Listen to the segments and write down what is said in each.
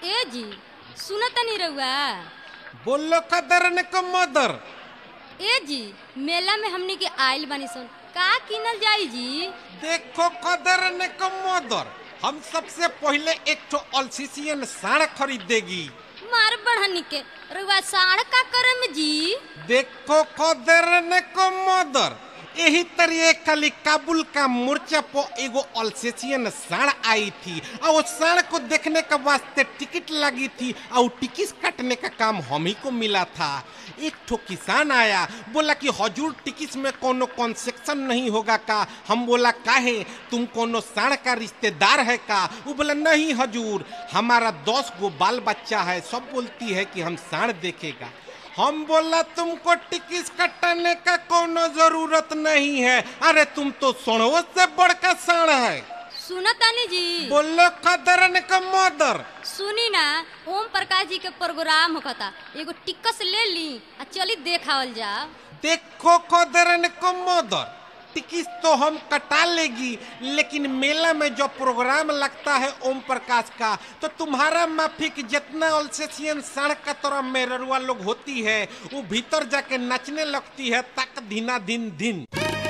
ए जी सुनता नहीं रहुआ। बोलो कदर ने को मदर। ए जी मेला में हमनी के आइल बानी सन, का किनल जाई जी? देखो कदर ने को मदर, हम सबसे पहले एक ठो अल्सीसियन साड़ खरीदेगी। मार बढ़नी के रहुआ साड़ का करम जी? देखो कदर ने को मदर, यही तरिए खाली काबुल का मोर्चा पर एगो अल्सेशियन साड़ आई थी और उस साड़ को देखने के वास्ते टिकट लगी थी और टिकट काटने का काम हम ही को मिला था। एक ठो किसान आया, बोला कि हजूर टिकट में कोनो कंसेक्शन नहीं होगा का? हम बोला काहे, तुम कोनो साड़ का रिश्तेदार है का? वो बोला नहीं हजूर, हमारा 10 गो बाल बच्चा है, सब बोलती है कि हम साड़ देखेगा। हम बोला तुमको टिकट कटाने का कोनो जरूरत नहीं है, अरे तुम तो सोनवो से बढ़कर साड़ है। सुनतानी जी? बोलो कदरन का मदर। सुनी ना, ओम प्रकाश जी के प्रोग्राम होता, एगो टिकट ले ली आ चली देखावल जा। देखो कदरन का मदर, टिकट तो हम कटा लेगी, लेकिन मेला में जो प्रोग्राम लगता है ओम प्रकाश का, तो तुम्हारा माफिक जितना अल्सेशियन साड़ का तरह मेररुआ लोग होती है, वो भीतर जाके नचने लगती है तक धीना दिन दिन।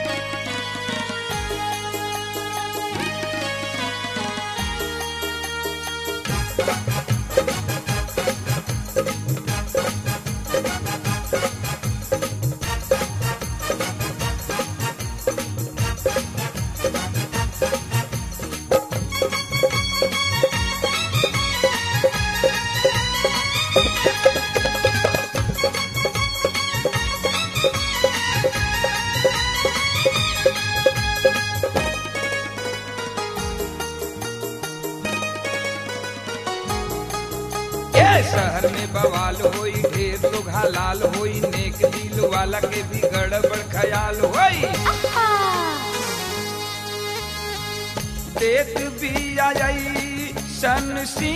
शहर में बवाल होई, ढेर लोग हलाल होई, नेक दिल वाला के भी गड़बड़ ख्याल होई। देख भी आई सनसी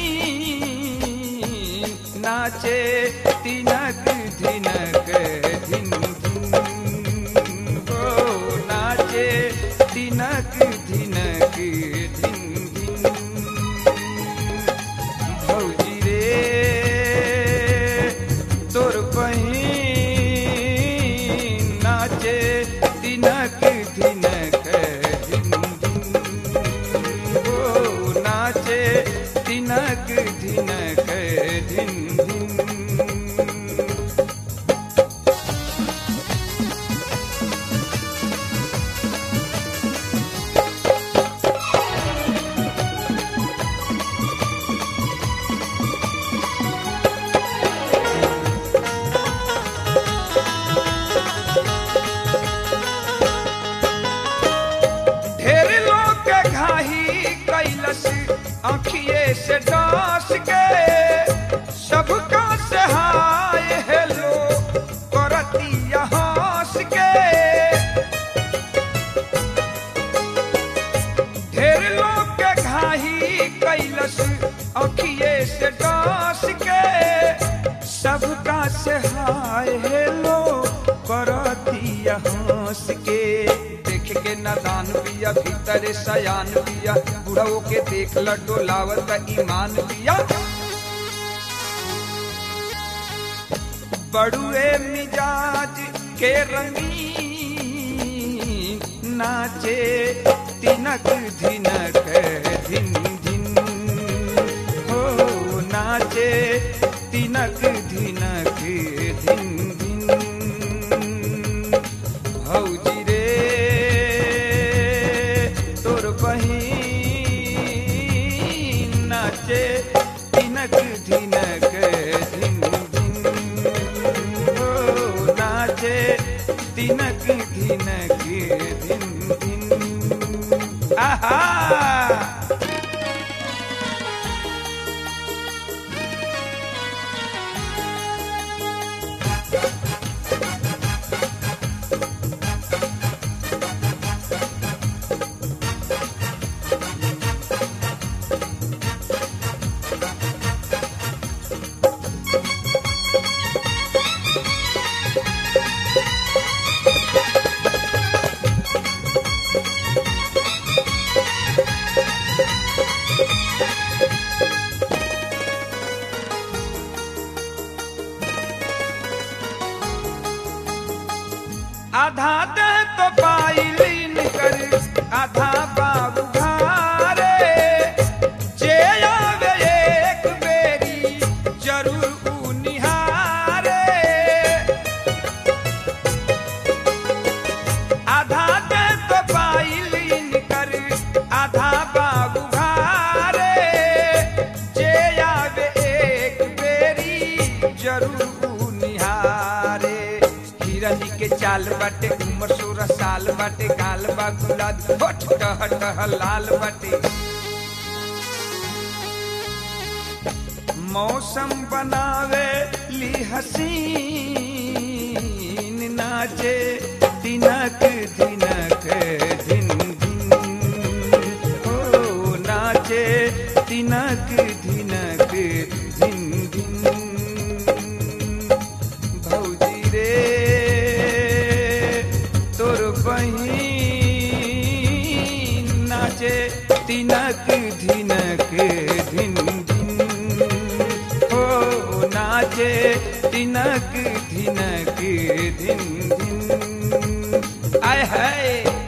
नाचे तिनक धिनक धिन धिन हो, नाचे तिनक धिनक धिन धिन। भौजी तोर बहिन नाचे तिनक धिनक धिन धिन हो, नाचे तिनक धिनक धिन धिन। आँखिए से डांस के सबका से हाय हेलो करती हंस के। ढेर लोग के घाही कैलस आँखिए से डांस के सबका से हाय हेलो करती हंस के। के नदान बिया भीतर सयान बिया, बुढ़ाओ के देख डोलावत ईमान बिया। बड़ुए मिजाज के रंगी नाचे तिनक धिनक धिन धिन हो, नाचे तिनक धिनक धिन धिन। भौजी नाचे तिनक धिनक धिन धिन हो, नाचे तिनक धिनक धिन धिन। आहा चाल बाटे उम्र 16 साल बाटे गाल बा गुलाबी होठ टह टह लाल बाटे मौसम बनावे ली हसीन नाचे दिनक दिनक दिन दिन हो नाचे दिनक दिनक दिन दिन भौजी रे तोर बहिन नाचे दिनक दिनक दिन नाचे दिनक दिनक दिन दिन आय हाय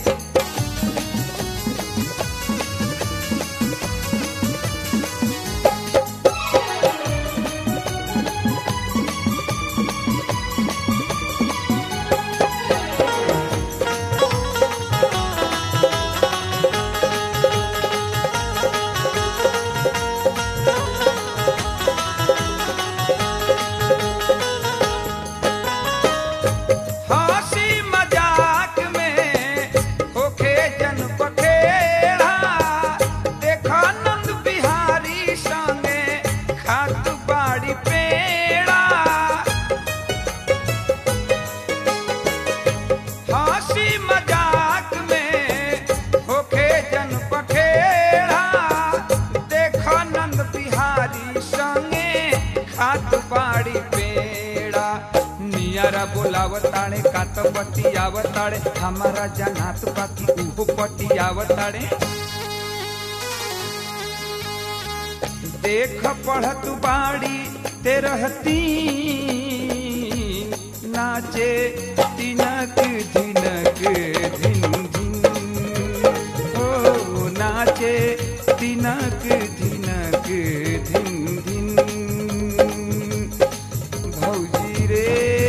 बोलावताड़े कात पटियावताड़े हमारा जनात बाकी उहो पटियावताड़े देख पढ़त बाड़ी ते रहती नाचे दिनक दिनक दिन दिन हो नाचे दिनक दिनक दिन दिन भौजी रे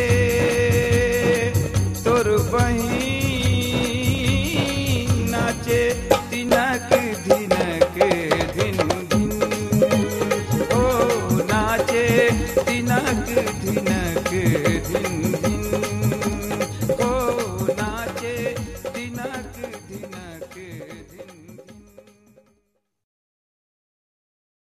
नाचे दिनक दिनक दिन दिन ओ नाचे दिनक दिनक दिन